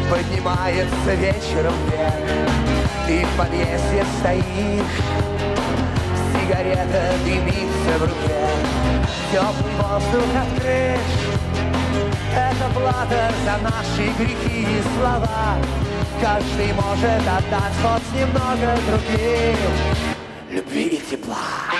Поднимается вечером вверх, ты в подъезде стоишь, сигарета дымится в руке, теплый воздух открыт. Это плата за наши грехи и слова. Каждый может отдать хоть немного другим любви и тепла.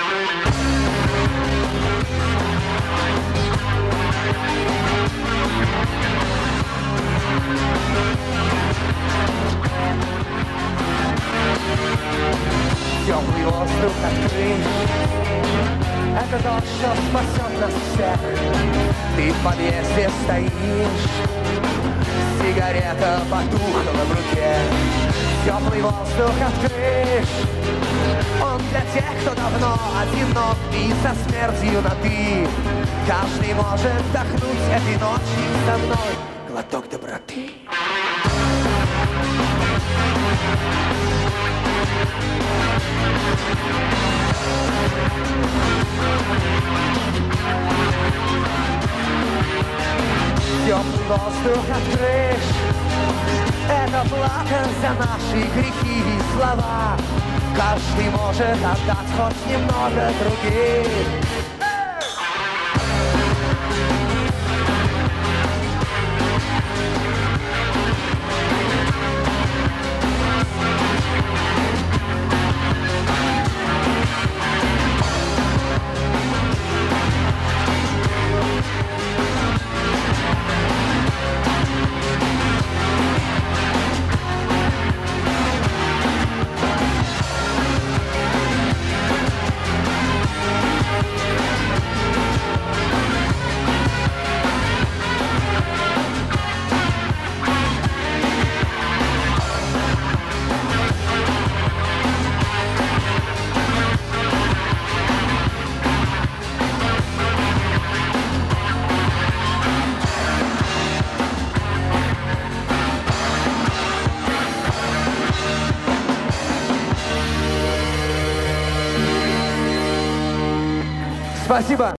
Теплый воздух открыт. Это то, что спасет нас всех. Ты в подъезде стоишь, сигарета потухла в руке, теплый воздух открыт. Он для тех, кто давно одинок и со смертью на «ты». Каждый может вдохнуть этой ночью со мной глоток доброты. Теплый воздух открыт. Это плата за наши грехи и слова. Каждый может отдать хоть немного другим. Спасибо.